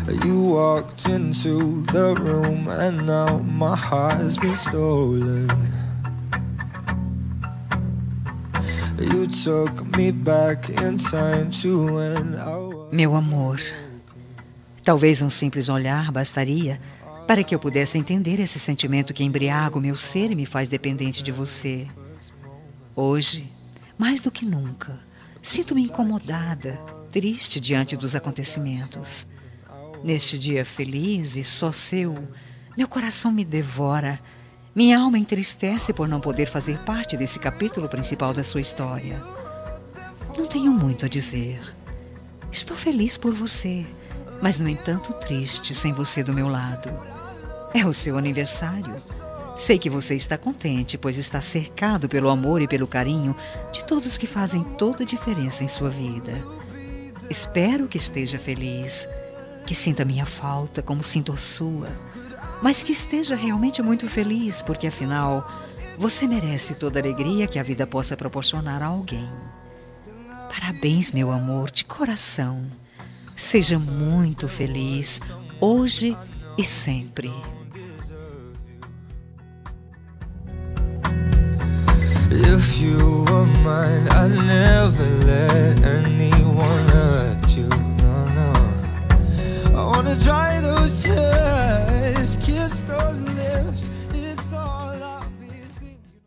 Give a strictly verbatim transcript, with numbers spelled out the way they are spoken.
You walked into the room and now my heart's been stolen. You took me back in time to when I was... Meu amor, talvez um simples olhar bastaria para que eu pudesse entender esse sentimento que embriaga o meu ser e me faz dependente de você. Hoje, mais do que nunca, sinto-me incomodada, triste diante dos acontecimentos. Neste dia feliz e só seu, meu coração me devora. Minha alma entristece por não poder fazer parte desse capítulo principal da sua história. Não tenho muito a dizer. Estou feliz por você, mas no entanto triste sem você do meu lado. É o seu aniversário. Sei que você está contente, pois está cercado pelo amor e pelo carinho de todos que fazem toda a diferença em sua vida. Espero que esteja feliz, que sinta minha falta como sinto a sua, mas que esteja realmente muito feliz, porque afinal, você merece toda a alegria que a vida possa proporcionar a alguém. Parabéns, meu amor, de coração. Seja muito feliz, hoje e sempre. If you were mine, I'd never let anyone